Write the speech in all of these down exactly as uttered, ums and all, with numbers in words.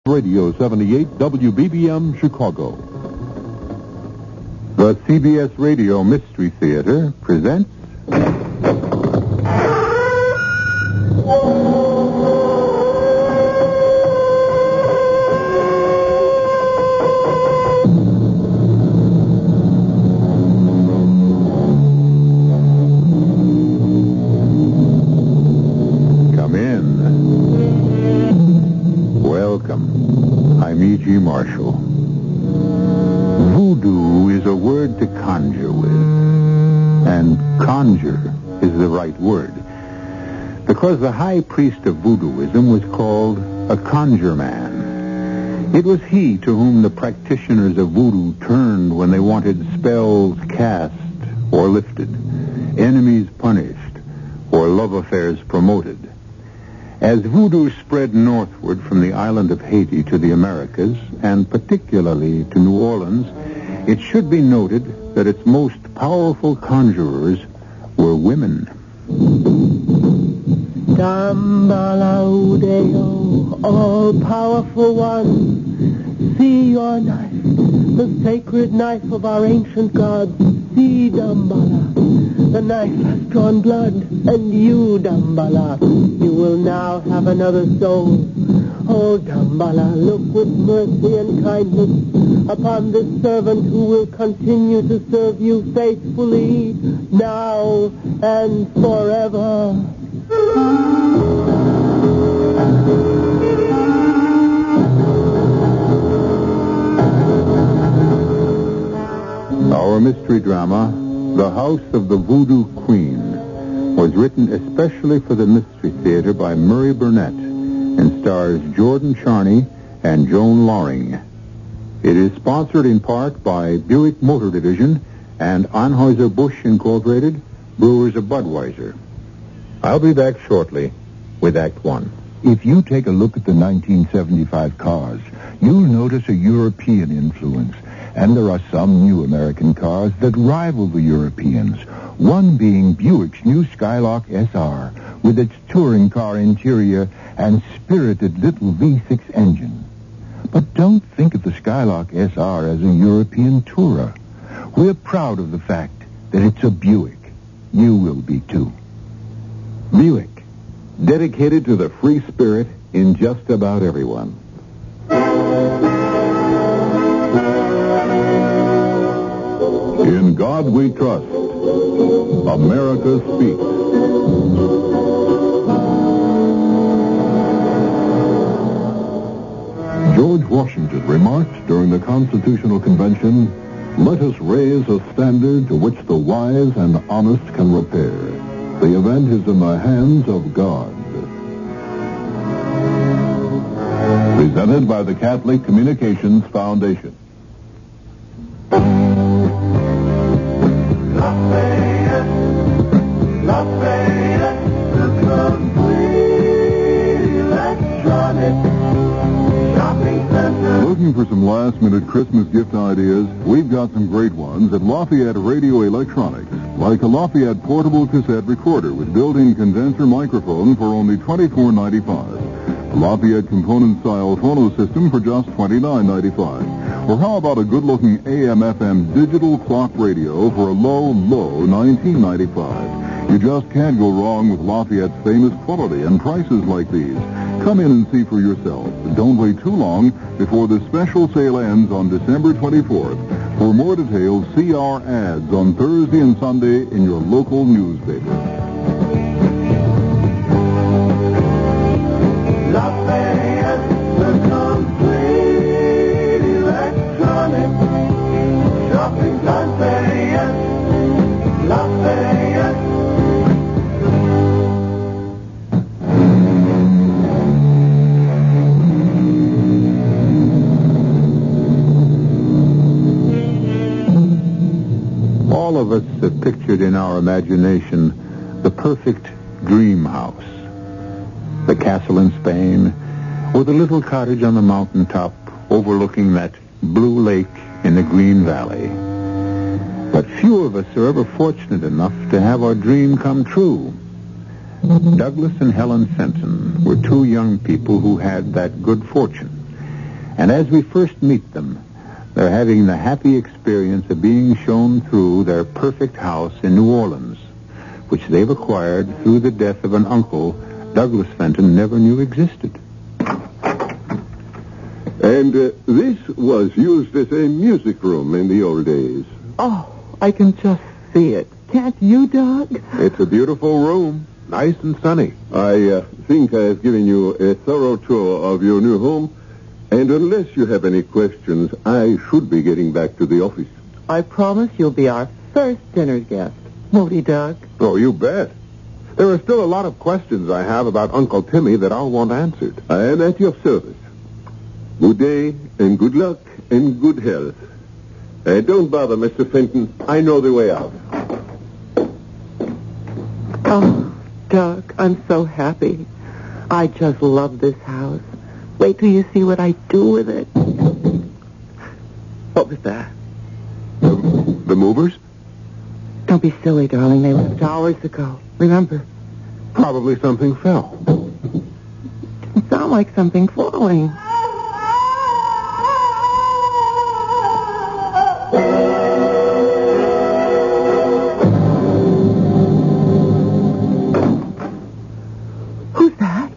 Radio seventy-eight W B B M Chicago. The C B S Radio Mystery Theater presents Come in. Welcome. I'm E G. Marshall. Voodoo is a word to conjure with, and conjure is the right word, because the high priest of voodooism was called a conjure man. It was he to whom the practitioners of voodoo turned when they wanted spells cast or lifted, enemies punished, or love affairs promoted. As voodoo spread northward from the island of Haiti to the Americas, and particularly to New Orleans, it should be noted that its most powerful conjurers were women. Dambalaudeo, all-powerful one, see your knife, the sacred knife of our ancient gods. See, Dambala, the knife has drawn blood, and you, Dambala, you will now have another soul. Oh, Dambala, look with mercy and kindness upon this servant who will continue to serve you faithfully, now and forever. Our mystery drama, The House of the Voodoo Queen, was written especially for the Mystery Theater by Murray Burnett and stars Jordan Charney and Joan Loring. It is sponsored in part by Buick Motor Division and Anheuser-Busch Incorporated, Brewers of Budweiser. I'll be back shortly with Act One. If you take a look at the nineteen seventy-five cars, you'll notice a European influence. And there are some new American cars that rival the Europeans, one being Buick's new Skylark S R, with its touring car interior and spirited little V six engine. But don't think of the Skylark S R as a European tourer. We're proud of the fact that it's a Buick. You will be, too. Buick, dedicated to the free spirit in just about everyone. In God we trust. America speaks. George Washington remarked during the Constitutional Convention, "Let us raise a standard to which the wise and honest can repair. The event is in the hands of God." Presented by the Catholic Communications Foundation. Lafayette, Lafayette, the complete electronic shopping center. Looking for some last-minute Christmas gift ideas? We've got some great ones at Lafayette Radio Electronics, like a Lafayette portable cassette recorder with built-in condenser microphone for only twenty-four ninety-five. A Lafayette component-style phono system for just twenty-nine ninety-five. Or how about a good-looking A M F M digital clock radio for a low, low nineteen ninety-five? You just can't go wrong with Lafayette's famous quality and prices like these. Come in and see for yourself. Don't wait too long before the special sale ends on December twenty-fourth. For more details, see our ads on Thursday and Sunday in your local newspaper. Lafayette, the complete electronic shopping Lafayette, Lafayette. All of us have pictured in our imagination the perfect dream house. The castle in Spain, or the little cottage on the mountaintop overlooking that blue lake in the Green Valley. But few of us are ever fortunate enough to have our dream come true. Douglas and Helen Fenton were two young people who had that good fortune. And as we first meet them, they're having the happy experience of being shown through their perfect house in New Orleans, which they've acquired through the death of an uncle Douglas Fenton never knew existed. And uh, this was used as a music room in the old days. Oh, I can just see it. Can't you, Doug? It's a beautiful room, nice and sunny. I uh, think I have given you a thorough tour of your new home, and unless you have any questions, I should be getting back to the office. I promise you'll be our first dinner guest. Won't he, Doug? Oh, you bet. There are still a lot of questions I have about Uncle Timmy that I'll want answered. I am at your service. Good day, and good luck, and good health. Uh, don't bother, Mister Fenton. I know the way out. Oh, Doug, I'm so happy. I just love this house. Wait till you see what I do with it. What was that? The, the movers? Don't be silly, darling. They left hours ago. Remember? Probably something fell. It sounded like something falling. Who's that?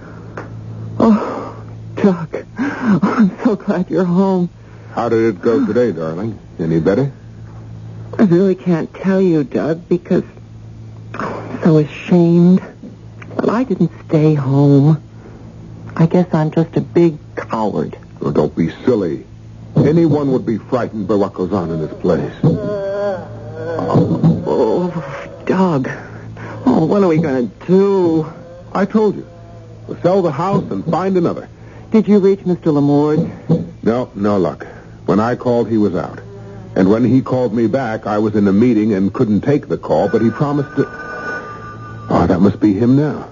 Oh, Doug. Oh, I'm so glad you're home. How did it go today, darling? Any better? I really can't tell you, Doug, because I'm so ashamed. But I didn't stay home. I guess I'm just a big coward. Oh, don't be silly. Anyone would be frightened by what goes on in this place. Oh, oh Doug. Oh, what are we going to do? I told you. We'll sell the house and find another. Did you reach Mister Lamorde? No, no luck. When I called, he was out. And when he called me back, I was in a meeting and couldn't take the call, but he promised to... Oh, that must be him now.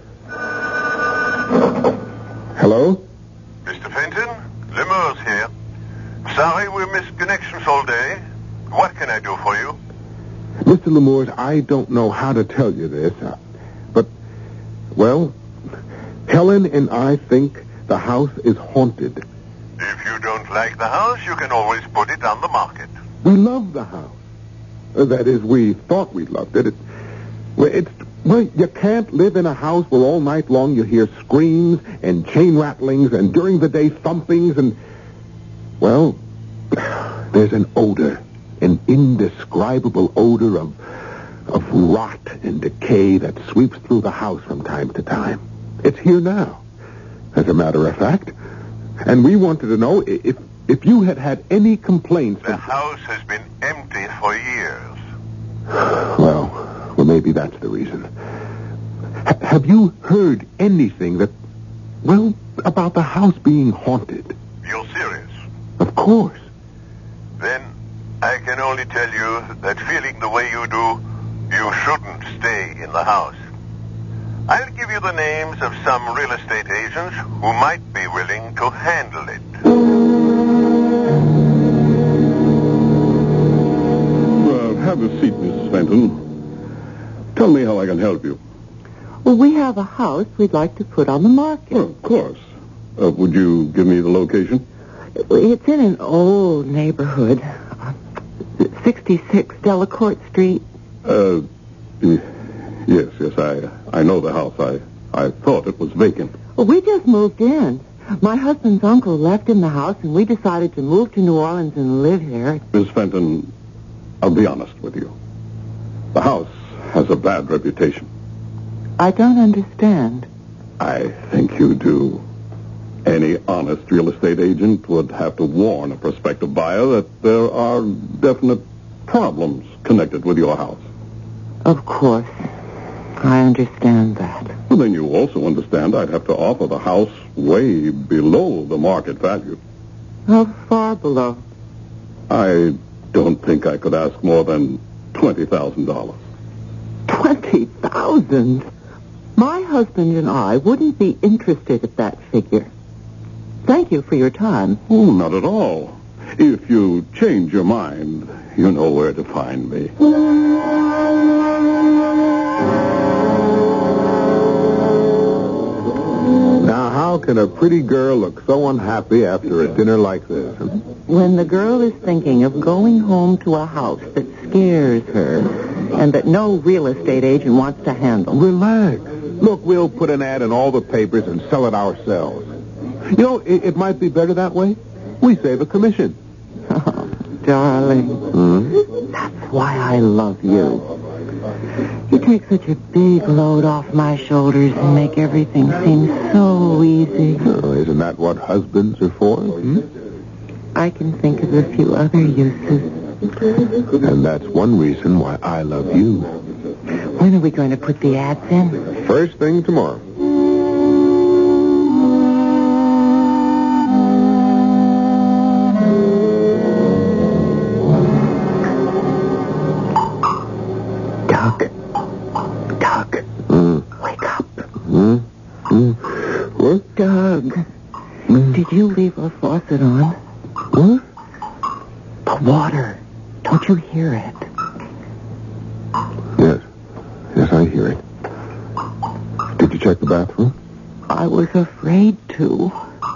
Hello? Mister Fenton, Lemurs here. Sorry we missed connections all day. What can I do for you? Mister Lemurs, I don't know how to tell you this, uh, but, well, Helen and I think the house is haunted. If you don't like the house, you can always put it on the market. We love the house. Uh, that is, we thought we loved it. it well, it's, well, you can't live in a house where all night long you hear screams and chain rattlings and during the day thumpings and, well, there's an odor, an indescribable odor of, of rot and decay that sweeps through the house from time to time. It's here now, as a matter of fact. And we wanted to know if if you had had any complaints. The house has been empty for years. Well, well, maybe that's the reason. H- have you heard anything that, well, about the house being haunted? You're serious? Of course. Then I can only tell you that feeling the way you do, you shouldn't stay in the house. I'll give you the names of some real estate agents who might be willing to handle it. Well, have a seat, Missus Fenton. Tell me how I can help you. Well, we have a house we'd like to put on the market. Well, of course. Uh, would you give me the location? It's in an old neighborhood. sixty-six Delacourt Street. Uh, yes, yes, I I know the house. I, I thought it was vacant. Well, we just moved in. My husband's uncle left him the house, and we decided to move to New Orleans and live here. Miss Fenton, I'll be honest with you. The house has a bad reputation. I don't understand. I think you do. Any honest real estate agent would have to warn a prospective buyer that there are definite problems connected with your house. Of course. I understand that. Well, then you also understand I'd have to offer the house way below the market value. How far below? I don't think I could ask more than twenty thousand dollars. Twenty thousand? My husband and I wouldn't be interested at that figure. Thank you for your time. Oh, not at all. If you change your mind, you know where to find me. Now, how How can a pretty girl look so unhappy after a dinner like this? Huh? When the girl is thinking of going home to a house that scares her and that no real estate agent wants to handle. Relax. Look, we'll put an ad in all the papers and sell it ourselves. You know, it, it might be better that way. We save a commission. Oh, darling. Hmm? That's why I love you. You take such a big load off my shoulders and make everything seem so easy. Oh, isn't that what husbands are for? Hmm? I can think of a few other uses. And that's one reason why I love you. When are we going to put the ads in? First thing tomorrow. Doug. Doug. Mm. Wake up. Mm. Mm. What? Doug. Mm. Did you leave our faucet on? What? The water. Don't you hear it? Yes. Yes, I hear it. Did you check the bathroom? I was afraid to.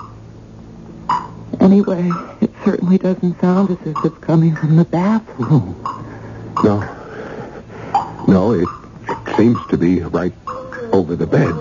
Anyway, it certainly doesn't sound as if it's coming from the bathroom. No. No, it, it seems to be right over the bed.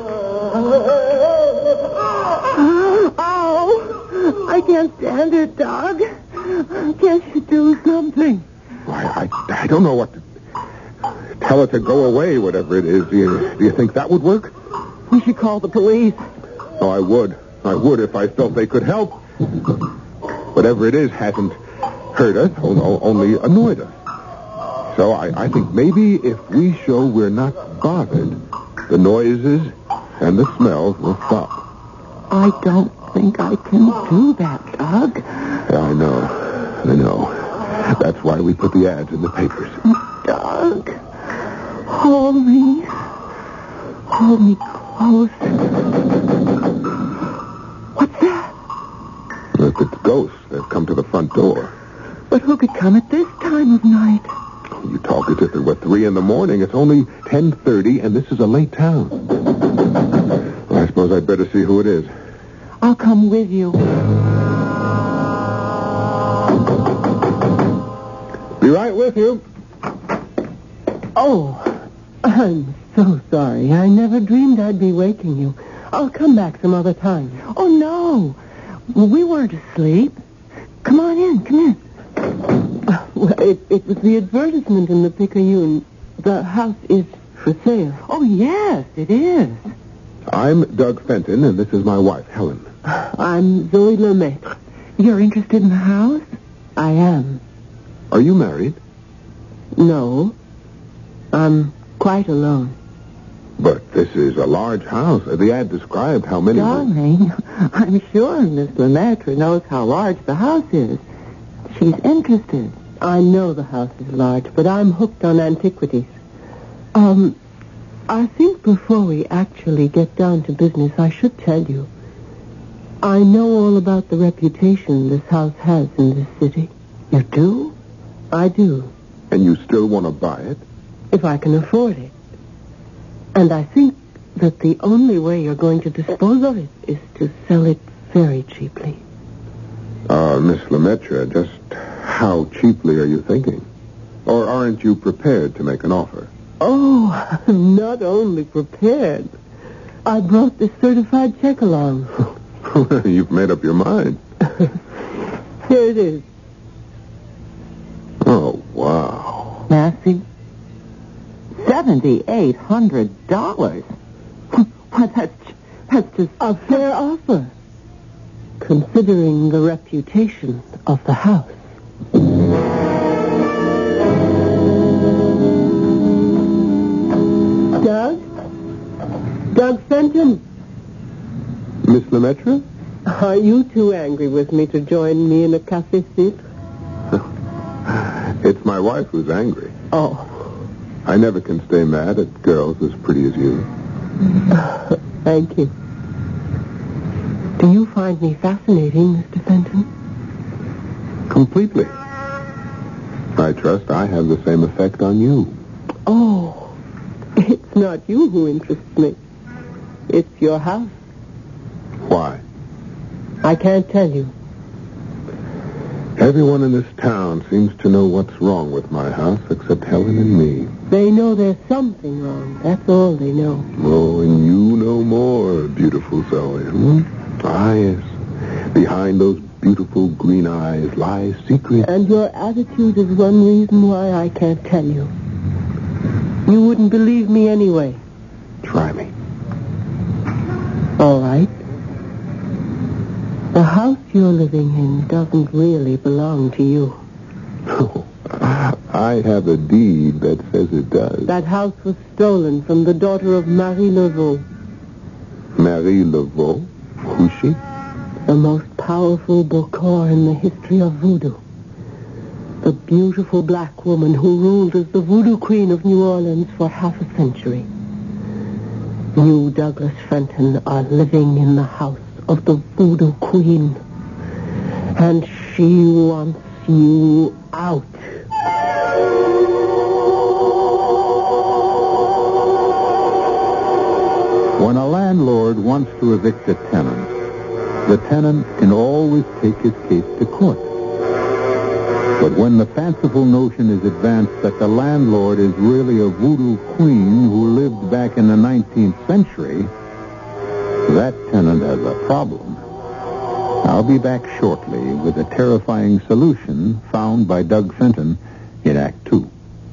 Oh, I can't stand it, Doug. Can't you do something? Why, I, I don't know what to... Tell it to go away, whatever it is. Do you, do you think that would work? We should call the police. Oh, I would. I would if I felt they could help. Whatever it is hasn't hurt us, o- only annoyed us. So I, I think maybe if we show we're not bothered, the noises and the smells will stop. I don't think I can do that, Doug. Yeah, I know. I know. That's why we put the ads in the papers. Doug, hold me. Hold me close. What's that? Look, it's ghosts that have come to the front door. But who could come at this time of night? You talk as if it were three in the morning. It's only ten thirty, and this is a late town. Well, I suppose I'd better see who it is. I'll come with you. Be right with you. Oh, I'm so sorry. I never dreamed I'd be waking you. I'll come back some other time. Oh, no. Well, we weren't asleep. Come on in. Come in. Uh, well, it, it was the advertisement in the Picayune. The house is for sale. Oh, yes, it is. I'm Doug Fenton, and this is my wife, Helen. I'm Zoe Lemaitre. You're interested in the house? I am. Are you married? No. I'm quite alone. But this is a large house. The ad described how many... Darling, I'm sure Miss Lemaitre knows how large the house is. She's interested. I know the house is large, but I'm hooked on antiquities. Um, I think before we actually get down to business, I should tell you. I know all about the reputation this house has in this city. You do? I do. And you still want to buy it? If I can afford it. And I think that the only way you're going to dispose of it is to sell it very cheaply. Uh, Miss Lemaitre, just how cheaply are you thinking? Or aren't you prepared to make an offer? Oh, I'm not only prepared. I brought this certified check along. You've made up your mind. Here it is. Oh, wow. Massey? Seventy-eight hundred dollars. Why, that's that's just A fair offer, considering the reputation of the house. Doug? Doug Fenton? Miss Lemaitre? Are you too angry with me to join me in a café suite? It's my wife who's angry. Oh. I never can stay mad at girls as pretty as you. Thank you. Do you find me fascinating, Mister Fenton? Completely. I trust I have the same effect on you. Oh, it's not you who interests me. It's your house. Why? I can't tell you. Everyone in this town seems to know what's wrong with my house except Helen and me. They know there's something wrong. That's all they know. Oh, and you know more, beautiful Zoe. Hmm? Ah, yes. Behind those beautiful green eyes lies secret. And your attitude is one reason why I can't tell you. You wouldn't believe me anyway. Try me. All right. The house you're living in doesn't really belong to you. Oh, I have a deed that says it does. That house was stolen from the daughter of Marie Laveau. Marie Laveau? Who's she? The most powerful Bokor in the history of voodoo. The beautiful black woman who ruled as the voodoo queen of New Orleans for half a century. You, Douglas Fenton, are living in the house of the voodoo queen. And she wants you out. When a landlord wants to evict a tenant, the tenant can always take his case to court. But when the fanciful notion is advanced that the landlord is really a voodoo queen who lived back in the nineteenth century, that tenant has a problem. I'll be back shortly with a terrifying solution found by Doug Fenton in Act Two.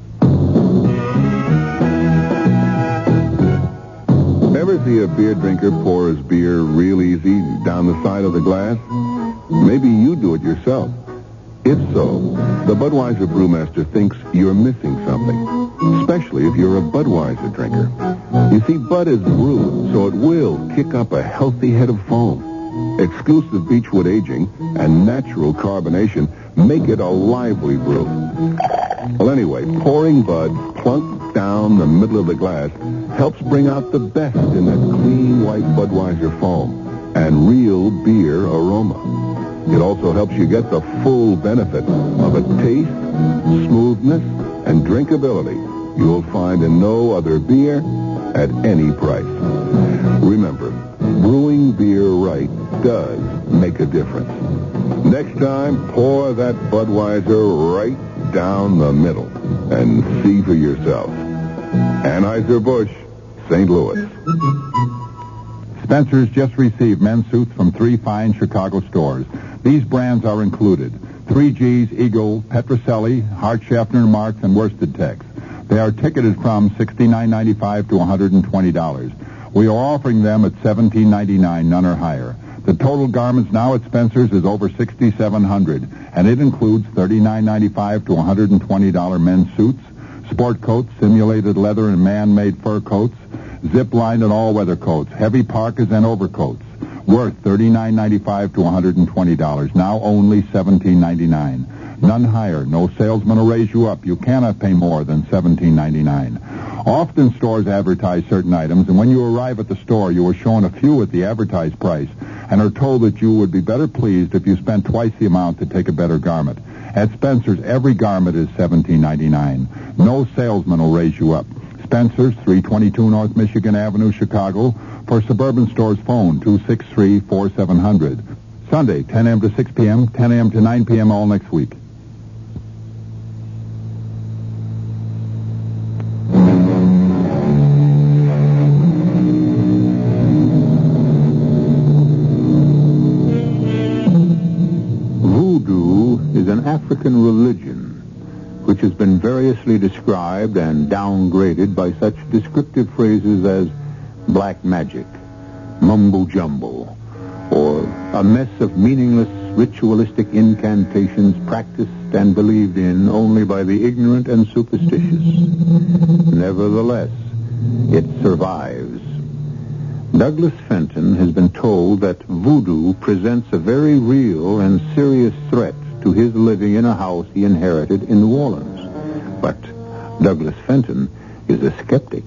Ever see a beer drinker pour his beer real easy down the side of the glass? Maybe you do it yourself. If so, the Budweiser Brewmaster thinks you're missing something, especially if you're a Budweiser drinker. You see, Bud is brewed, so it will kick up a healthy head of foam. Exclusive Beechwood aging and natural carbonation make it a lively brew. Well, anyway, pouring Bud plunk down the middle of the glass helps bring out the best in that clean white Budweiser foam and real beer aroma. It also helps you get the full benefit of a taste, smoothness, and drinkability you'll find in no other beer at any price. Remember, brewing beer right does make a difference. Next time, pour that Budweiser right down the middle and see for yourself. Anheuser-Busch, Saint Louis. Spencer's just received men's suits from three fine Chicago stores. These brands are included: three G's, Eagle, Petrocelli, Hart, Schaffner, Marks, and Worsted Tex. They are ticketed from sixty-nine ninety-five to one hundred twenty dollars. We are offering them at seventeen ninety-nine, none or higher. The total garments now at Spencer's is over sixty-seven hundred, and it includes thirty-nine ninety-five to one hundred twenty dollars men's suits, sport coats, simulated leather and man-made fur coats, zip-lined and all-weather coats, heavy parkas and overcoats, worth thirty-nine ninety-five to one hundred twenty dollars, now only seventeen ninety-nine. None higher. No salesman will raise you up. You cannot pay more than seventeen ninety-nine. Often stores advertise certain items, and when you arrive at the store, you are shown a few at the advertised price and are told that you would be better pleased if you spent twice the amount to take a better garment. At Spencer's, every garment is seventeen ninety-nine. No salesman will raise you up. Spencer's, three twenty-two North Michigan Avenue, Chicago. For suburban stores, phone two six three, four seven zero zero. Sunday, ten a.m. to six p.m., ten a.m. to nine p.m. all next week. Voodoo is an African religion which has been variously described and downgraded by such descriptive phrases as black magic, mumbo-jumbo, or a mess of meaningless ritualistic incantations practiced and believed in only by the ignorant and superstitious. Nevertheless, it survives. Douglas Fenton has been told that voodoo presents a very real and serious threat to his living in a house he inherited in New Orleans. But Douglas Fenton is a skeptic.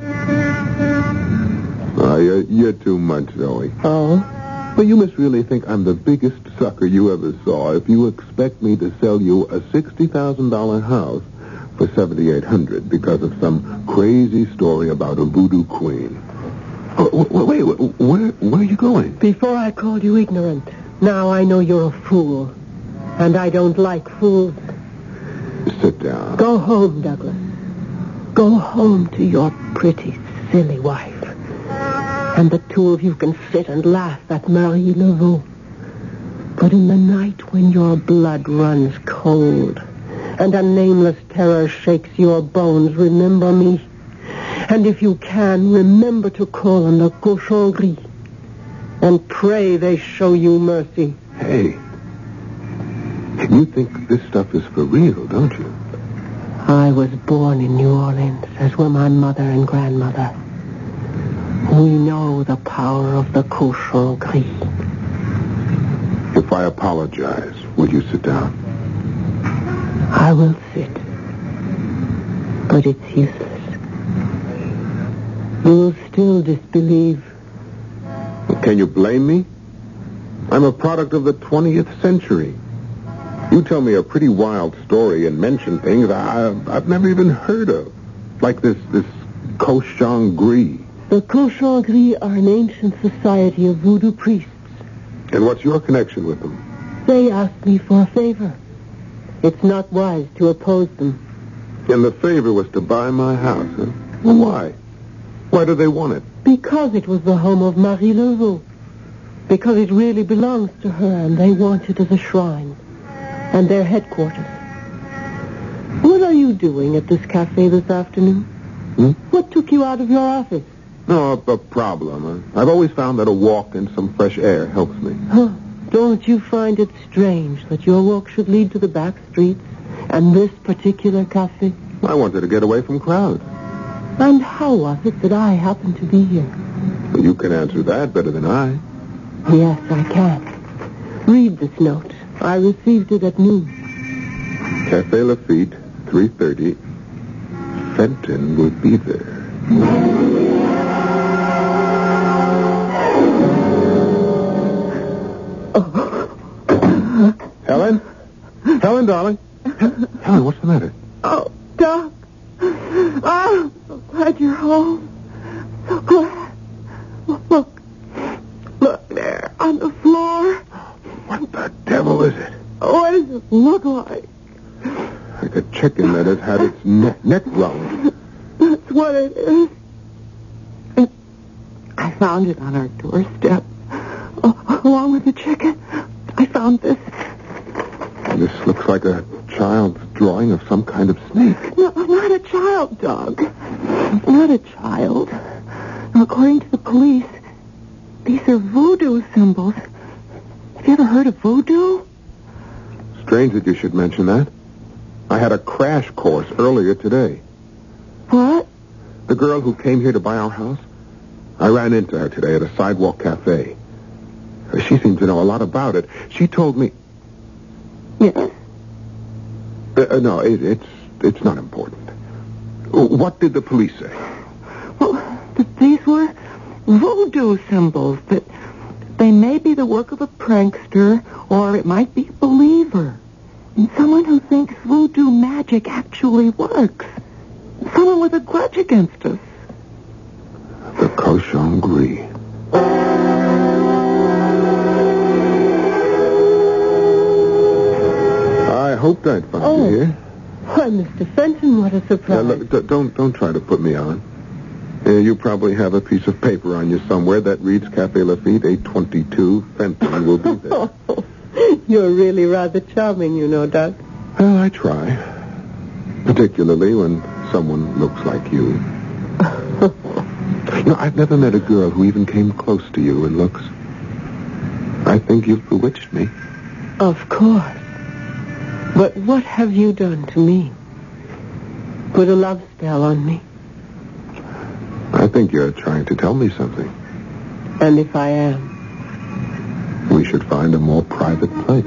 Oh, you're, you're too much, Zoe. Oh? Well, you must really think I'm the biggest sucker you ever saw if you expect me to sell you a sixty thousand dollars house for seven thousand eight hundred dollars because of some crazy story about a voodoo queen. Oh, wait, wait, where, where are you going? Before I called you ignorant. Now I know you're a fool. And I don't like fools. Sit down. Go home, Douglas. Go home to your pretty, silly wife. And the two of you can sit and laugh at Marie Laveau. But in the night when your blood runs cold and a nameless terror shakes your bones, remember me. And if you can, remember to call on the Cochon Gris. And pray they show you mercy. Hey, you think this stuff is for real, don't you? I was born in New Orleans, as were my mother and grandmother. We know the power of the Cochon Gris. If I apologize, will you sit down? I will sit. But it's useless. You'll still disbelieve. Can you blame me? I'm a product of the twentieth century. You tell me a pretty wild story and mention things I, I've never even heard of. Like this, this Cochon Gris. The Cochon Gris are an ancient society of voodoo priests. And what's your connection with them? They asked me for a favor. It's not wise to oppose them. And the favor was to buy my house, huh? Well, why? Why do they want it? Because it was the home of Marie Laveau. Because it really belongs to her, and they want it as a shrine. And their headquarters. What are you doing at this cafe this afternoon? Hmm? What took you out of your office? No, a, a problem. Huh? I've always found that a walk and some fresh air helps me. Huh. Don't you find it strange that your walk should lead to the back streets and this particular cafe? I wanted to get away from crowds. And how was it that I happened to be here? Well, you can answer that better than I. Yes, I can. Read this note. I received it at noon. Café Lafitte, three thirty. Fenton will be there. Oh. Helen? Helen, darling? Helen, what's the matter? Oh, Doc. Oh, so glad you're home. So glad. Look. Look there on the floor. What the devil is it? What does it look like? Like a chicken that has had its ne- neck wrung. That's what it is. It, I found it on our doorstep. Oh, along with the chicken, I found this. This looks like a child's drawing of some kind of snake. No, not a child, Doug. Not a child. According to the police, these are voodoo symbols. Have you ever heard of voodoo? Strange that you should mention that. I had a crash course earlier today. What? The girl who came here to buy our house, I ran into her today at a sidewalk cafe. She seemed to know a lot about it. She told me... Yes? Uh, no, it, it's it's not important. What did the police say? Well, that these were voodoo symbols, that they may be the work of a prankster, or it might be a believer. And someone who thinks voodoo magic actually works. Someone with a grudge against us. The Cochon Gris. I hoped I'd find Oh. you here. Why, Mister Fenton, what a surprise. Now, look, d- don't don't try to put me on. Uh, you probably have a piece of paper on you somewhere that reads Café Lafitte, eight twenty-two. Fenton will be there. Oh, you're really rather charming, you know, Doug. Well, I try. Particularly when someone looks like you. You know, I've never met a girl who even came close to you in looks. I think you've bewitched me. Of course. But what have you done to me? Put a love spell on me. I think you're trying to tell me something. And if I am? We should find a more private place.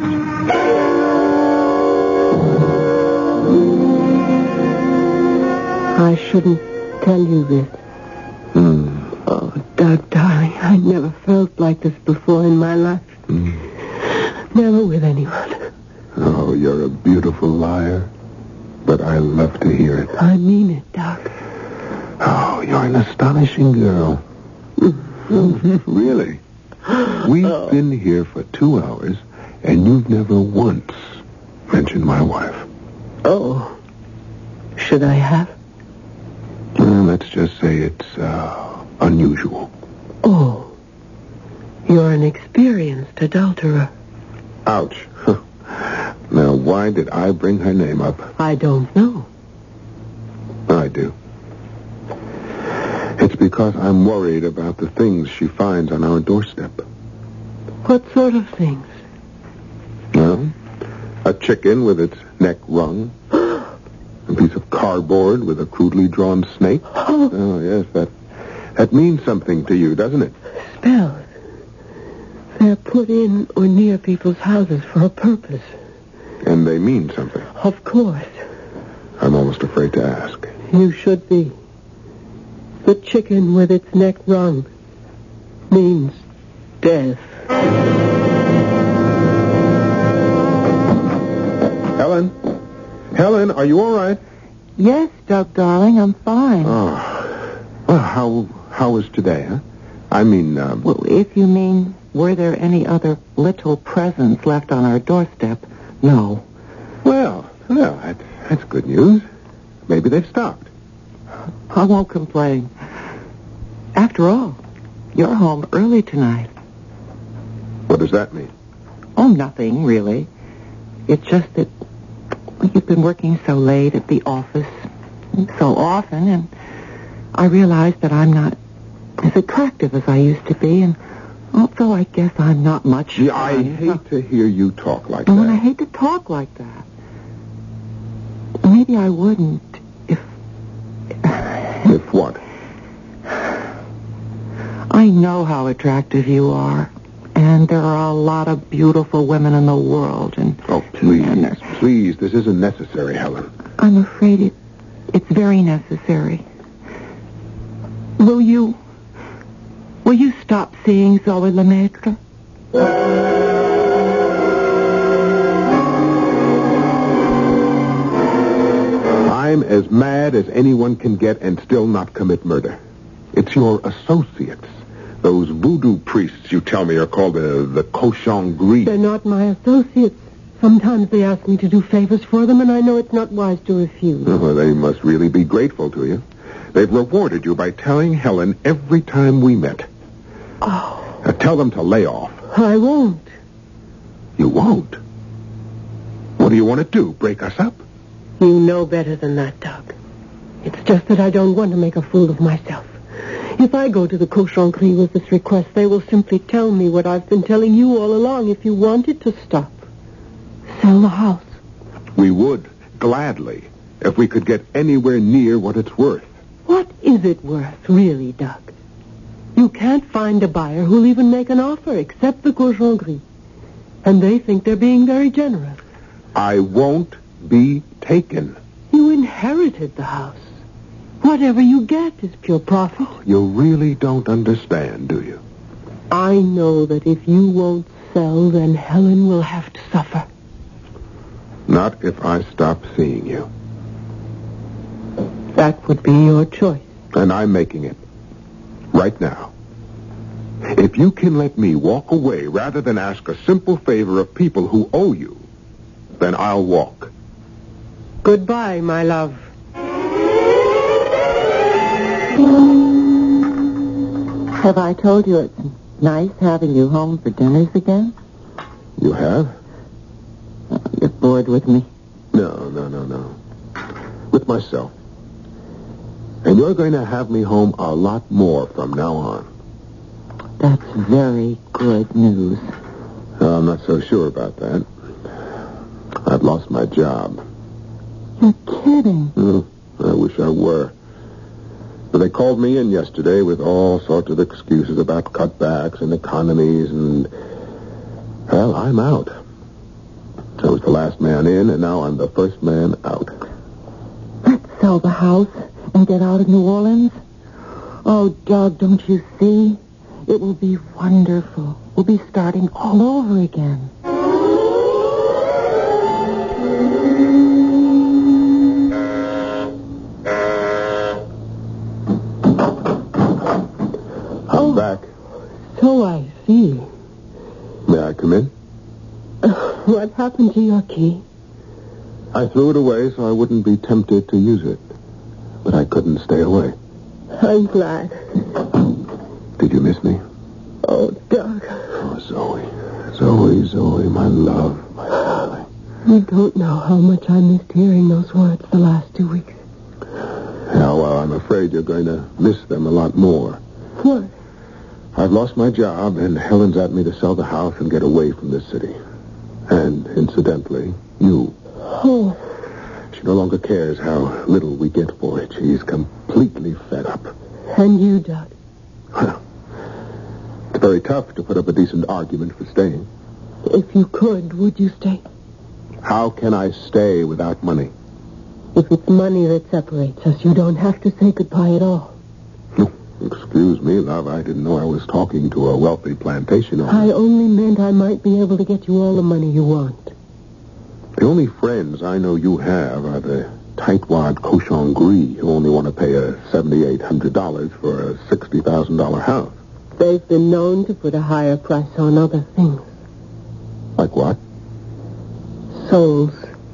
I shouldn't tell you this. Hmm. Oh, Doug, darling, I never felt like this before in my life. Hmm. Never with anyone. Oh, you're a beautiful liar. But I love to hear it. I mean it, Doug. Oh, you're an astonishing girl. Mm. Really? We've Oh. been here for two hours, and you've never once mentioned my wife. Oh. Should I have? Well, let's just say it's uh, unusual. Oh. You're an experienced adulterer. Ouch. Now, why did I bring her name up? I don't know. I do. It's because I'm worried about the things she finds on our doorstep. What sort of things? Well, a chicken with its neck wrung. A piece of cardboard with a crudely drawn snake. Oh. Oh, yes, that that means something to you, doesn't it? Spells. They're put in or near people's houses for a purpose. And they mean something. Of course. I'm almost afraid to ask. You should be. The chicken with its neck wrung means death. Helen? Helen, are you all right? Yes, Doug, darling, I'm fine. Oh. Well, how, how was today, huh? I mean, um, Well, if you mean, were there any other little presents left on our doorstep? No. well, well, that, that's good news. Maybe they've stopped. I won't complain. After all, you're home early tonight. What does that mean? Oh, nothing, really. It's just that you've been working so late at the office so often, and I realize that I'm not as attractive as I used to be, and also I guess I'm not much Yeah, I fun. hate to hear you talk like And when I that. hate to talk like that, maybe I wouldn't if... If what? I know how attractive you are, and there are a lot of beautiful women in the world, and... Oh, please, and there's- please, this isn't necessary, Helen. I'm afraid it, it's very necessary. Will you... Will you stop seeing Zoe Lemaitre? I'm as mad as anyone can get and still not commit murder. It's your associates. Those voodoo priests you tell me are called uh, the Cochon Gris. They're not my associates. Sometimes they ask me to do favors for them, and I know it's not wise to refuse. Oh, they must really be grateful to you. They've rewarded you by telling Helen every time we met. Oh, Now, tell them to lay off. I won't. You won't. What do you want to do? Break us up? You know better than that, Doug. It's just that I don't want to make a fool of myself. If I go to the Cochon Gris with this request, they will simply tell me what I've been telling you all along. If you wanted to stop, sell the house. We would, gladly, if we could get anywhere near what it's worth. What is it worth, really, Doug? You can't find a buyer who'll even make an offer except the Cochon Gris. And they think they're being very generous. I won't be taken. You inherited the house. Whatever you get is pure profit. You really don't understand, do you? I know that if you won't sell, then Helen will have to suffer. Not if I stop seeing you. That would be your choice. And I'm making it. Right now. If you can let me walk away rather than ask a simple favor of people who owe you, then I'll walk. Goodbye, my love. Have I told you it's nice having you home for dinners again? You have? Oh, you're bored with me. No, no, no, no. With myself. And you're going to have me home a lot more from now on. That's very good news. Uh, I'm not so sure about that. I've lost my job. You're kidding. Oh, I wish I were. But they called me in yesterday with all sorts of excuses about cutbacks and economies and... Well, I'm out. I was the last man in, and now I'm the first man out. Let's sell the house and get out of New Orleans. Oh, Doug, don't you see? It will be wonderful. We'll be starting all over again. I'm back. happened to your key? I threw it away so I wouldn't be tempted to use it. But I couldn't stay away. I'm glad. Did you miss me? Oh, Doug. Oh, Zoe. Zoe, Zoe, my love, my darling. You don't know how much I missed hearing those words the last two weeks. Yeah, well, I'm afraid you're going to miss them a lot more. What? I've lost my job, and Helen's at me to sell the house and get away from this city. And, incidentally, you. Oh. She no longer cares how little we get for it. She's completely fed up. And you, Doug? Well, it's very tough to put up a decent argument for staying. If you could, would you stay? How can I stay without money? If it's money that separates us, you don't have to say goodbye at all. Excuse me, love. I didn't know I was talking to a wealthy plantation owner. I only meant I might be able to get you all the money you want. The only friends I know you have are the tightwad Cochon Gris who only want to pay a seven thousand eight hundred dollars for a sixty thousand dollars house. They've been known to put a higher price on other things. Like what? Souls.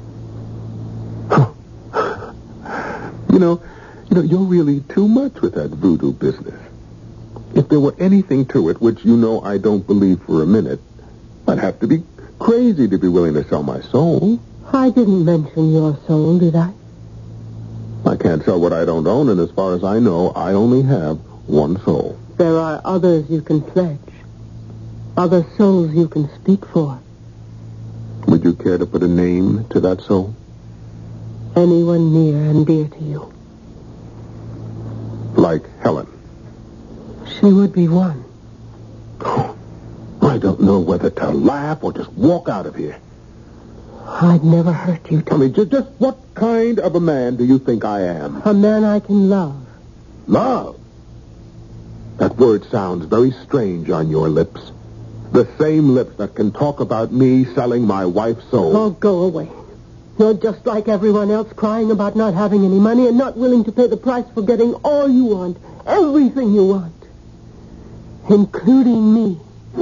You know, you know, you're really too much with that voodoo business. If there were anything to it, which you know I don't believe for a minute, I'd have to be crazy to be willing to sell my soul. I didn't mention your soul, did I? I can't sell what I don't own, and as far as I know, I only have one soul. There are others you can pledge. Other souls you can speak for. Would you care to put a name to that soul? Anyone near and dear to you. Like Helen. She would be one. Oh, I don't know whether to laugh or just walk out of here. I'd never hurt you, I mean, just, just what kind of a man do you think I am? A man I can love. Love? That word sounds very strange on your lips. The same lips that can talk about me selling my wife's soul. Oh, go away. You're just like everyone else, crying about not having any money and not willing to pay the price for getting all you want, everything you want, including me.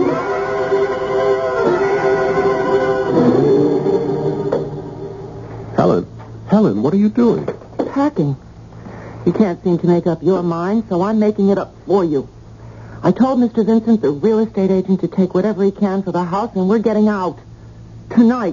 Helen, Helen, what are you doing? Packing. You can't seem to make up your mind, so I'm making it up for you. I told Mister Vincent, the real estate agent, to take whatever he can for the house, and we're getting out. Tonight.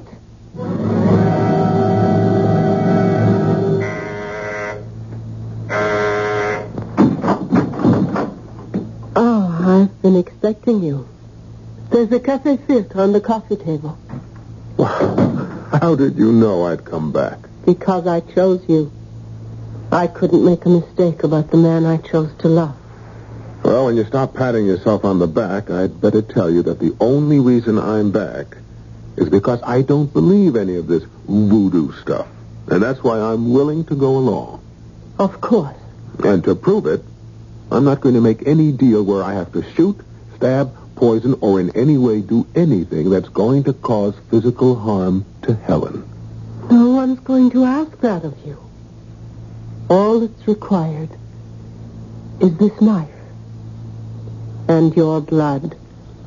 Oh, I've been expecting you. There's a cafe filtre on the coffee table. How did you know I'd come back? Because I chose you. I couldn't make a mistake about the man I chose to love. Well, when you stop patting yourself on the back, I'd better tell you that the only reason I'm back is because I don't believe any of this voodoo stuff. And that's why I'm willing to go along. Of course. And to prove it, I'm not going to make any deal where I have to shoot, stab, poison, or in any way do anything that's going to cause physical harm to Helen. No one's going to ask that of you. All that's required is this knife and your blood.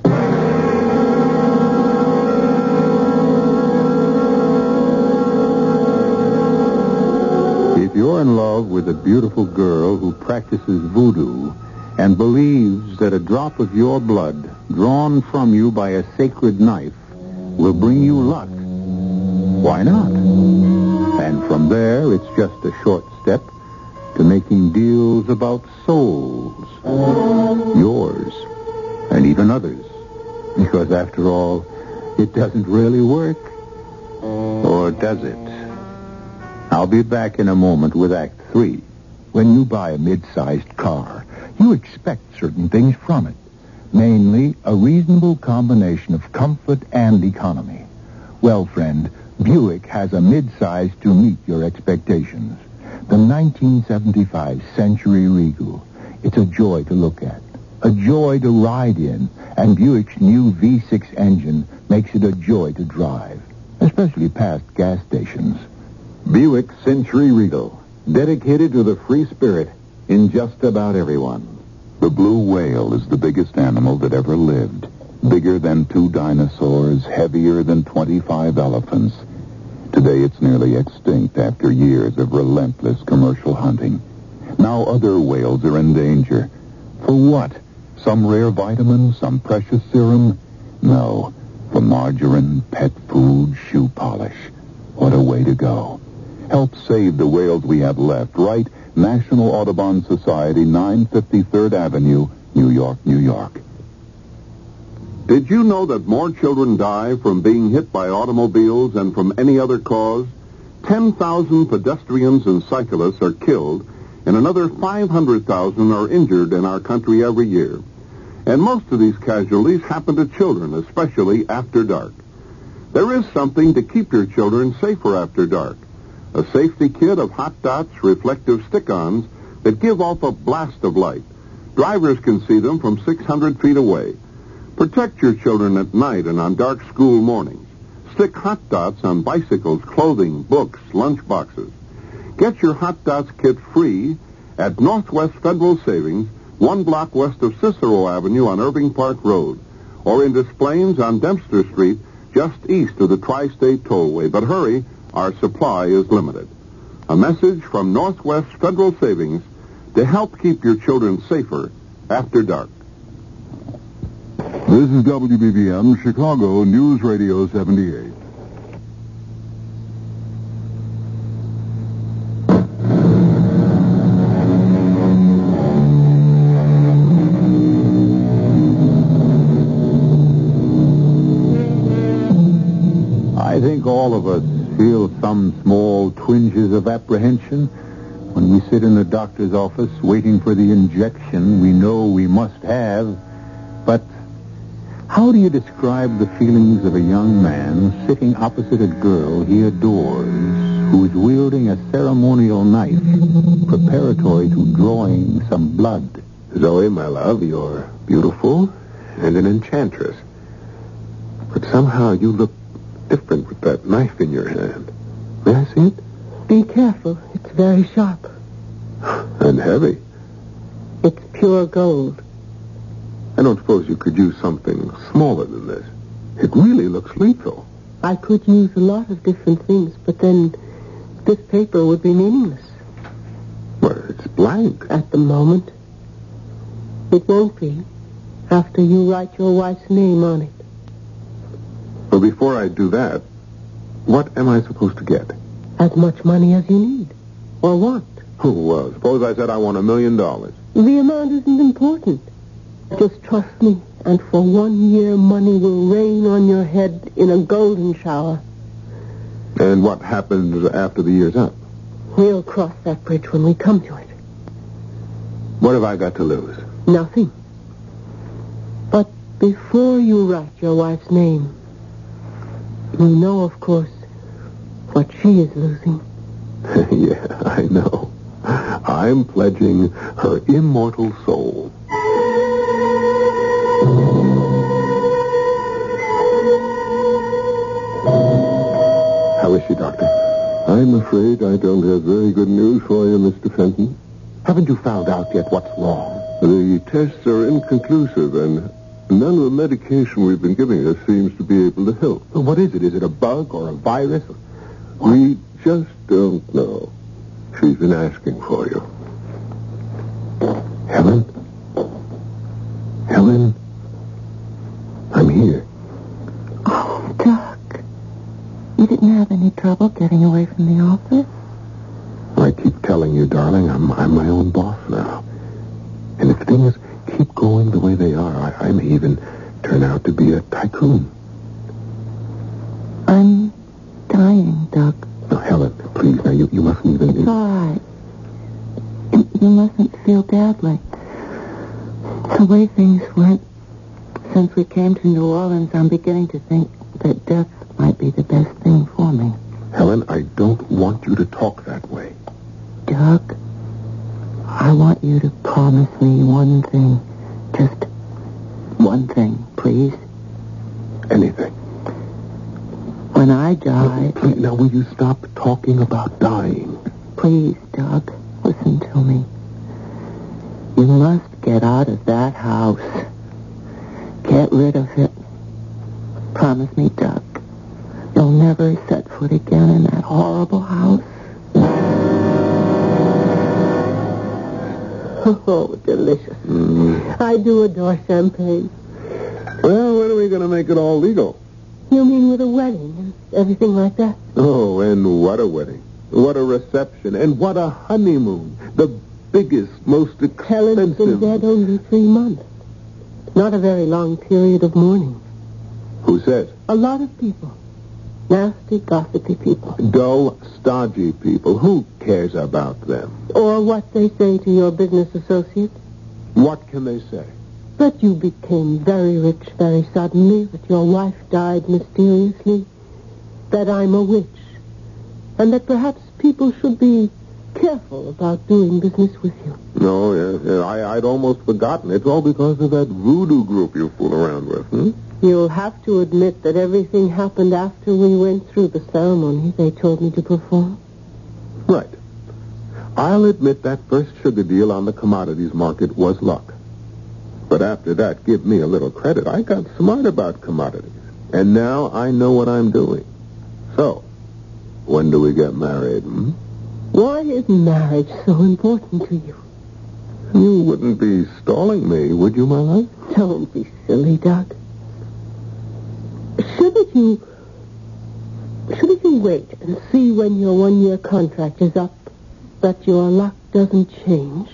If you're in love with a beautiful girl who practices voodoo and believes that a drop of your blood drawn from you by a sacred knife will bring you luck, why not? And from there, it's just a short step to making deals about souls. Yours. And even others. Because after all, it doesn't really work. Or does it? I'll be back in a moment with Act Three. When you buy a mid-sized car, you expect certain things from it. Mainly, a reasonable combination of comfort and economy. Well, friend, Buick has a mid-size to meet your expectations. The nineteen seventy-five Century Regal. It's a joy to look at, a joy to ride in, and Buick's new V six engine makes it a joy to drive, especially past gas stations. Buick Century Regal, dedicated to the free spirit in just about everyone. The blue whale is the biggest animal that ever lived. Bigger than two dinosaurs, heavier than twenty-five elephants. Today it's nearly extinct after years of relentless commercial hunting. Now other whales are in danger. For what? Some rare vitamin? Some precious serum? No. For margarine, pet food, shoe polish. What a way to go. Help save the whales we have left. Write National Audubon Society, nine fifty-third Avenue, New York, New York. Did you know that more children die from being hit by automobiles than from any other cause? ten thousand pedestrians and cyclists are killed, and another five hundred thousand are injured in our country every year. And most of these casualties happen to children, especially after dark. There is something to keep your children safer after dark. A safety kit of Hot Dots reflective stick-ons that give off a blast of light. Drivers can see them from six hundred feet away. Protect your children at night and on dark school mornings. Stick Hot Dots on bicycles, clothing, books, lunch boxes. Get your Hot Dots kit free at Northwest Federal Savings, one block west of Cicero Avenue on Irving Park Road, or in Des Plaines on Dempster Street, just east of the Tri-State Tollway. But hurry, our supply is limited. A message from Northwest Federal Savings to help keep your children safer after dark. This is W B B M, Chicago News Radio seventy-eight. I think all of us feel some small twinges of apprehension when we sit in the doctor's office waiting for the injection we know we must have. But how do you describe the feelings of a young man sitting opposite a girl he adores, who is wielding a ceremonial knife preparatory to drawing some blood? Zoe, my love, you're beautiful and an enchantress. But somehow you look different with that knife in your hand. May I see it? Be careful. It's very sharp. And heavy. It's pure gold. I don't suppose you could use something smaller than this. It really looks lethal. I could use a lot of different things, but then this paper would be meaningless. Well, it's blank. At the moment. It won't be after you write your wife's name on it. Well, before I do that, what am I supposed to get? As much money as you need. Or want. Oh, well, suppose I said I want a million dollars. The amount isn't important. Just trust me, and for one year money will rain on your head in a golden shower. And what happens after the year's up? We'll cross that bridge when we come to it. What have I got to lose? Nothing. But before you write your wife's name, you know, of course, what she is losing. Yeah, I know. I'm pledging her immortal soul. How is she, Doctor? I'm afraid I don't have very good news for you, Mister Fenton. Haven't you found out yet what's wrong? The tests are inconclusive, and none of the medication we've been giving her seems to be able to help. Well, what is it? Is it a bug or a virus? We just don't know. She's been asking for you. Helen? Helen? I'm here. Oh, Doc. You didn't have any trouble getting away from the office? I keep telling you, darling, I'm, I'm my own boss now. And if things keep going the way they are, I, I may even turn out to be a tycoon. I'm dying, Doc. Now, Helen, please, now, you, you mustn't even... It's all right. You, you mustn't feel badly. The way things went since we came to New Orleans, I'm beginning to think that death might be the best thing for me. Helen, I don't want you to talk that way. Doc, I want you to promise me one thing. Just one thing, please. Anything. When I die... Please, now, will you stop talking about dying? Please, Doc, listen to me. You must get out of that house. Get rid of it. Promise me, Doug, you'll never set foot again in that horrible house. Oh, delicious. Mm. I do adore champagne. Well, when are we going to make it all legal? You mean with a wedding and everything like that? Oh, and what a wedding. What a reception. And what a honeymoon. The biggest, most Helen's been expensive... dead only three months. Not a very long period of mourning. Who says? A lot of people. Nasty, gossipy people. Dull, stodgy people. Who cares about them? Or what they say to your business associates. What can they say? That you became very rich very suddenly, that your wife died mysteriously, that I'm a witch, and that perhaps people should be careful about doing business with you. No, yes, yes. I, I'd almost forgotten. It's all because of that voodoo group you fool around with, hmm? You'll have to admit that everything happened after we went through the ceremony they told me to perform. Right. I'll admit that first sugar deal on the commodities market was luck. But after that, give me a little credit. I got smart about commodities. And now I know what I'm doing. So, when do we get married, hmm? Why is marriage so important to you? You wouldn't be stalling me, would you, my love? Don't be silly, Doug. Shouldn't you... Shouldn't you wait and see when your one-year contract is up that your luck doesn't change?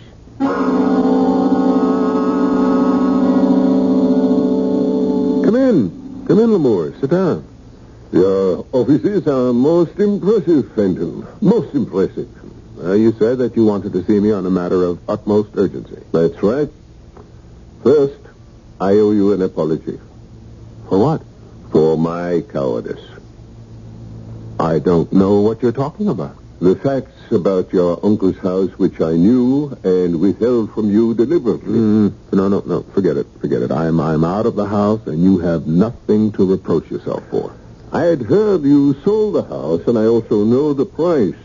Come in. Come in, Lamore. Sit down. Your offices are most impressive, Fenton. Most impressive. Uh, you said that you wanted to see me on a matter of utmost urgency. That's right. First, I owe you an apology. For what? For my cowardice. I don't know what you're talking about. The facts about your uncle's house, which I knew and withheld from you deliberately. Mm, no, no, no. Forget it. Forget it. I'm, I'm out of the house, and you have nothing to reproach yourself for. I had heard you sold the house, and I also know the price.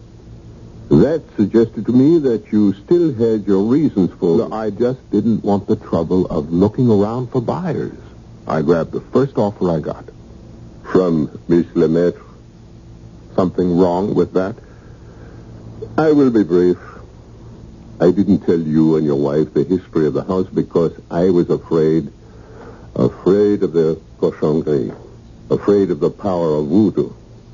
That suggested to me that you still had your reasons for... No, I just didn't want the trouble of looking around for buyers. I grabbed the first offer I got. From Miss Lemaitre. Something wrong with that? I will be brief. I didn't tell you and your wife the history of the house because I was afraid, afraid of the cochon gris, afraid of the power of voodoo.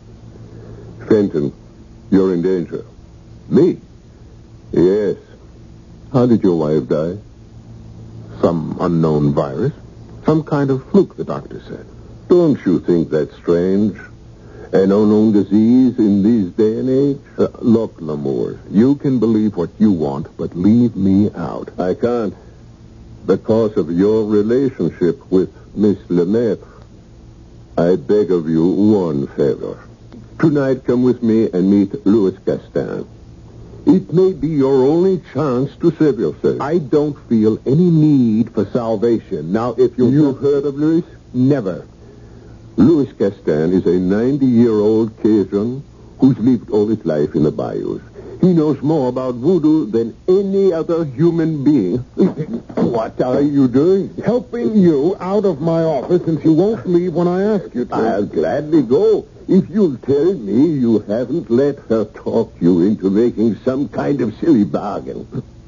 Fenton, you're in danger. Me? Yes. How did your wife die? Some unknown virus. Some kind of fluke, the doctor said. Don't you think that's strange? An unknown disease in this day and age? Uh, look, Lamore, you can believe what you want, but leave me out. I can't. Because of your relationship with Miss Lemaitre, I beg of you one favor. Tonight, come with me and meet Louis Gaston. It may be your only chance to save yourself. I don't feel any need for salvation. Now, if you'll... You've heard of Louis? Never. Louis Gaston is a ninety-year-old Cajun who's lived all his life in the bayous. He knows more about voodoo than any other human being. What are you doing? Helping you out of my office since you won't leave when I ask you to. I'll gladly go if you'll tell me you haven't let her talk you into making some kind of silly bargain.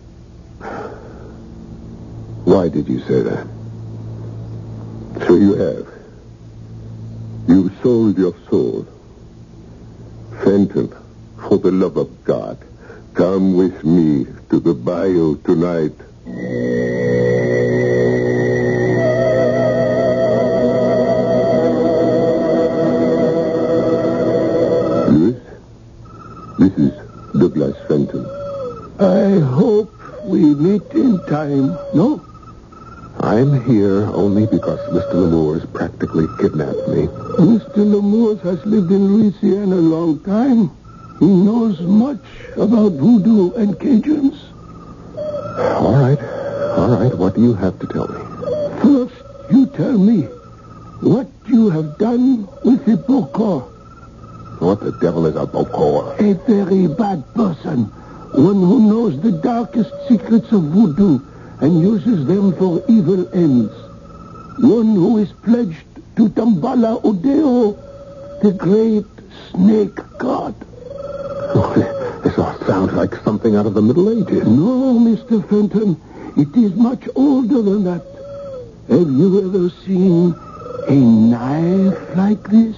Why did you say that? So you have. You've sold your soul. Fenton, for the love of God, come with me to the bayou tonight. Louis, this is Douglas Fenton. I hope we meet in time. No? I'm here only because Mister Lemoore's practically kidnapped me. Mister Lemoore's has lived in Louisiana a long time. He knows much about voodoo and Cajuns. All right. All right. What do you have to tell me? First, you tell me what you have done with the Bokor. What the devil is a Bokor? A very bad person. One who knows the darkest secrets of voodoo and uses them for evil ends. One who is pledged to Damballa Udeo, the great snake god. Oh, this all sounds like something out of the Middle Ages. No, Mister Fenton, it is much older than that. Have you ever seen a knife like this?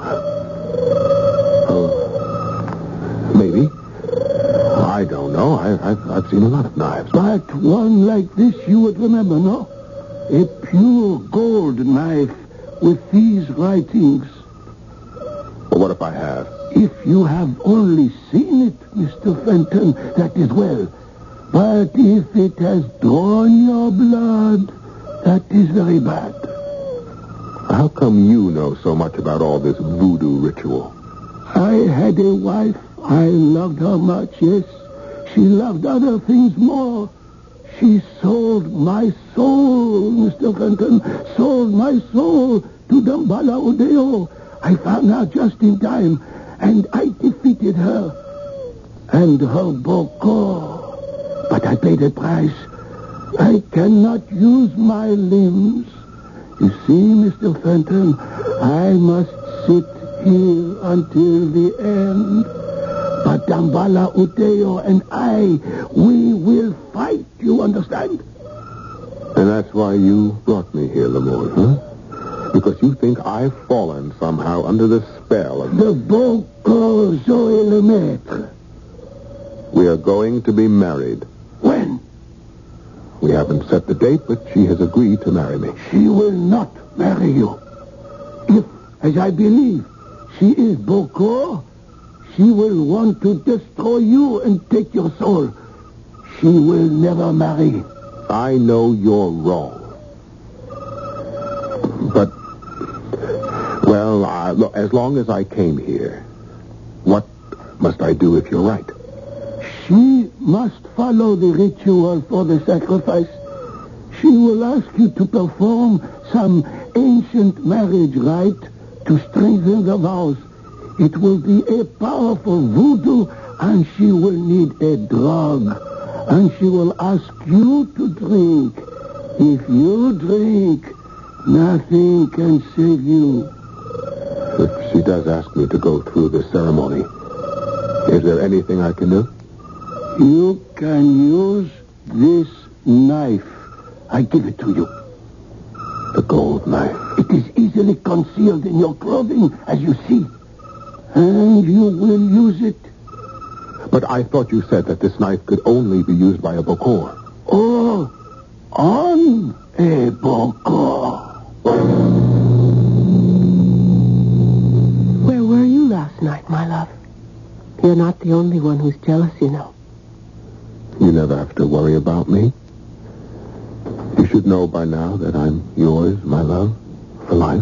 Oh, maybe. I don't know. I, I've, I've seen a lot of knives. But one like this you would remember, no? A pure gold knife with these writings. Well, what if I have? If you have only seen it, Mister Fenton, that is well. But if it has drawn your blood, that is very bad. How come you know so much about all this voodoo ritual? I had a wife. I loved her much, yes. She loved other things more. She sold my soul, Mister Fenton, sold my soul to Damballa Udeo. I found her just in time, and I defeated her. And her Boko. But I paid a price. I cannot use my limbs. You see, Mister Fenton, I must sit here until the end. But Damballa Udeo and I, we will fight, you understand? And that's why you brought me here, Lamorne, huh? Because you think I've fallen somehow under the spell of... The Boko Zoe Lemaitre. We are going to be married. When? We haven't set the date, but she has agreed to marry me. She will not marry you. If, as I believe, she is Boko, she will want to destroy you and take your soul. She will never marry. I know you're wrong. But, well, I, look, as long as I came here, what must I do if you're right? She must follow the ritual for the sacrifice. She will ask you to perform some ancient marriage rite to strengthen the vows. It will be a powerful voodoo, and she will need a drug. And she will ask you to drink. If you drink, nothing can save you. If she does ask me to go through the ceremony, is there anything I can do? You can use this knife. I give it to you. The gold knife. It is easily concealed in your clothing, as you see. And you will use it. But I thought you said that this knife could only be used by a Bokor. Oh, on a Bokor. Where were you last night, my love? You're not the only one who's jealous, you know. You never have to worry about me. You should know by now that I'm yours, my love, for life.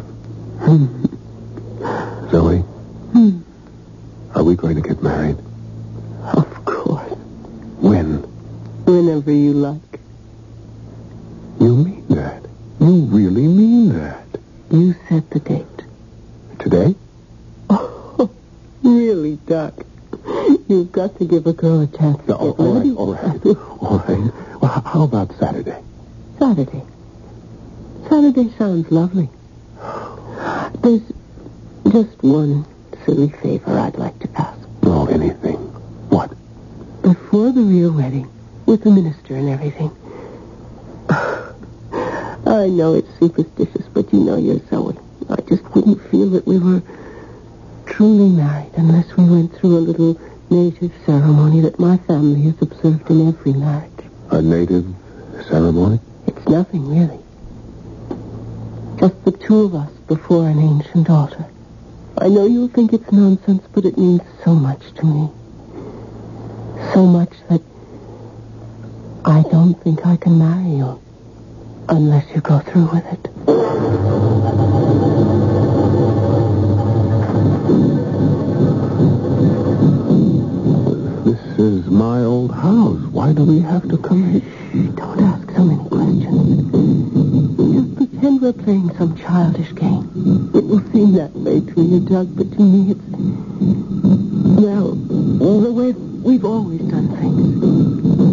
Zoe, Hmm. are we going to get married? Of course. When? Whenever you like. You mean that? You really mean that? You set the date. Today? Oh, really, Doc? You've got to give a girl a chance to No, get all ready. right, all right, all right. Well, h- how about Saturday? Saturday. Saturday sounds lovely. There's just one silly favor I'd like to ask. Oh, anything. What? Before the real wedding, with the minister and everything. I know it's superstitious, but you know you're Zoe. I just wouldn't feel that we were truly married unless we went through a little native ceremony that my family has observed in every marriage. A native ceremony? It's nothing, really. Just the two of us before an ancient altar. I know you'll think it's nonsense, but it means so much to me. So much that I don't think I can marry you unless you go through with it. This is my old house. Why do we have to come here? Shh, don't ask so many questions. Just pretend we're playing some childish game. It will seem that way to you, Doug, but to me it's... Well, the way we've always done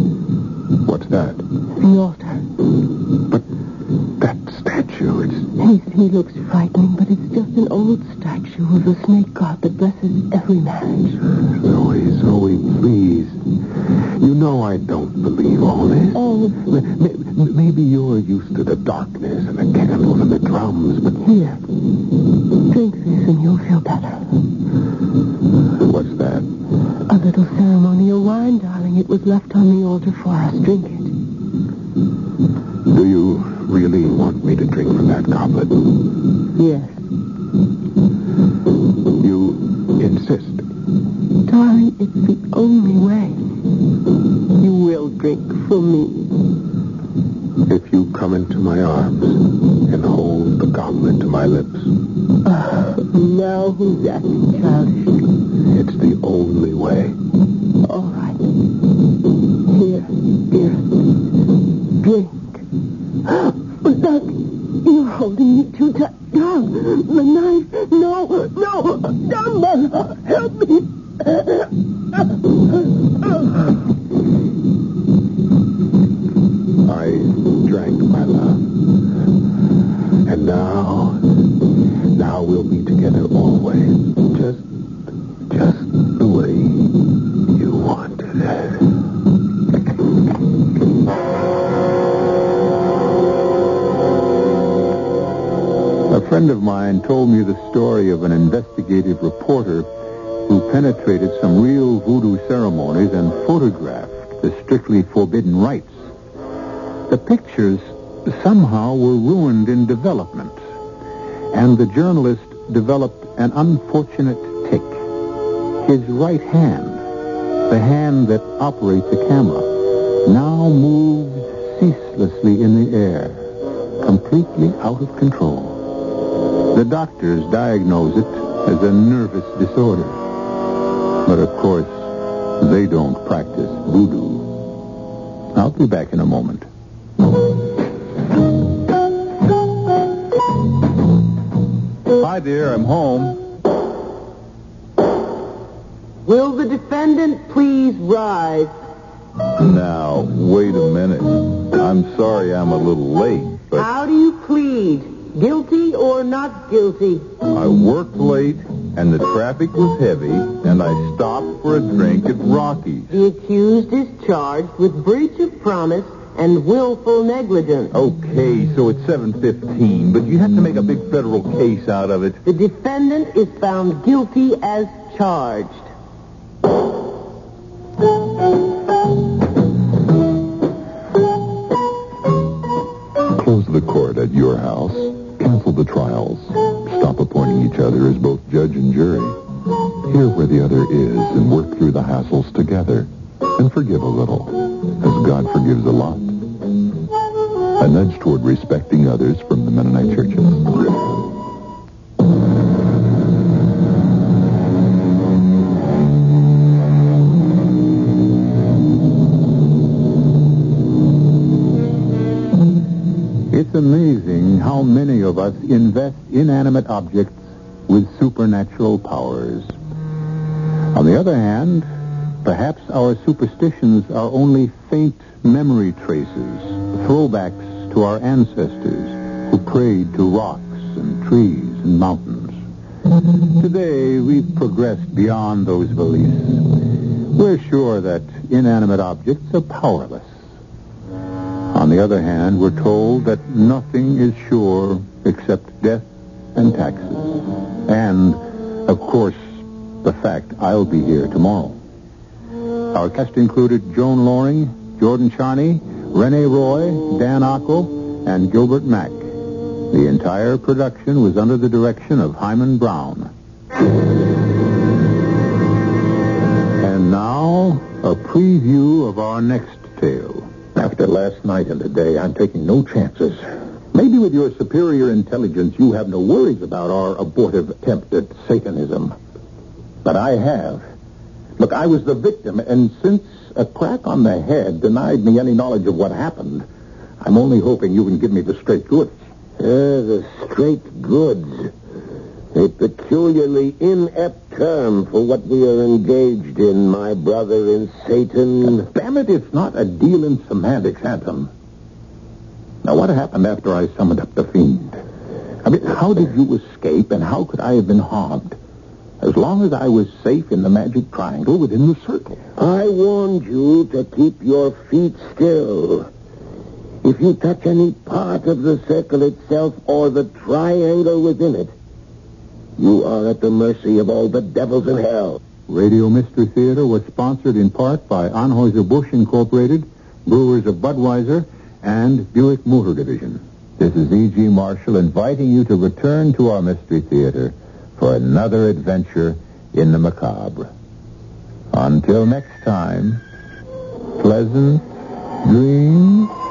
things. What's that? The altar. But that statue, it's... In He, he looks frightening, but it's just an old statue of the snake god that blesses every marriage. Zoe, Zoe, please. You know I don't believe all this. Oh. M- maybe you're used to the darkness and the candles and the drums, but... Here. Drink this and you'll feel better. What's that? A little ceremonial wine, darling. It was left on the altar for us. Drink it. Do you really want me to drink from that goblet? Yes. You insist? Darling, it's the only way. You will drink from me. If you come into my arms and hold the goblet to my lips. Uh, now who's acting childish? It's the only way. All right. Here, dearest. Drink. But Doug, you're holding me too tight. Doug, the knife. No, no. Someone help me. I drank my love. And now, now we'll be together always. Just, just the way you wanted it. A friend of mine told me the story of an investigative reporter who penetrated some real voodoo ceremonies and photographed the strictly forbidden rites. The pictures somehow were ruined in development, and the journalist developed an unfortunate tic. His right hand, the hand that operates a camera, now moved ceaselessly in the air, completely out of control. The doctors diagnose it as a nervous disorder. But of course, they don't practice voodoo. I'll be back in a moment. Hi, dear. I'm home. Will the defendant please rise? Now, wait a minute. I'm sorry I'm a little late, but How do you plead? Guilty or not guilty? I worked late, and the traffic was heavy, and I stopped for a drink at Rocky's. The accused is charged with breach of promise and willful negligence. Okay, so it's seven fifteen, but you have to make a big federal case out of it. The defendant is found guilty as charged. Close the court at your house. Cancel the trials. Stop appointing each other as both judge and jury. Hear where the other is and work through the hassles together. And forgive a little, as God forgives a lot. A nudge toward respecting others from the Mennonite churches. It's amazing how many of us invest inanimate objects with supernatural powers. On the other hand, perhaps our superstitions are only faint memory traces, throwbacks to our ancestors who prayed to rocks and trees and mountains. Today, we've progressed beyond those beliefs. We're sure that inanimate objects are powerless. On the other hand, we're told that nothing is sure except death and taxes. And, of course, the fact I'll be here tomorrow. Our cast included Joan Loring, Jordan Charney, Rene Roy, Dan Ocko, and Gilbert Mack. The entire production was under the direction of Hyman Brown. And now, a preview of our next tale. After last night and today, I'm taking no chances. Maybe with your superior intelligence, you have no worries about our abortive attempt at Satanism. But I have. Look, I was the victim, and since a crack on the head denied me any knowledge of what happened, I'm only hoping you can give me the straight goods. Uh, the straight goods. A peculiarly inept term for what we are engaged in, my brother in Satan. Damn it, it's not a deal in semantics, Anthem. Now, what happened after I summoned up the fiend? I mean, how did you escape, and how could I have been harmed? As long as I was safe in the magic triangle within the circle. I warned you to keep your feet still. If you touch any part of the circle itself or the triangle within it, you are at the mercy of all the devils in hell. Radio Mystery Theater was sponsored in part by Anheuser-Busch Incorporated, Brewers of Budweiser, and Buick Motor Division. This is E G. Marshall inviting you to return to our Mystery Theater for another adventure in the macabre. Until next time, pleasant dreams.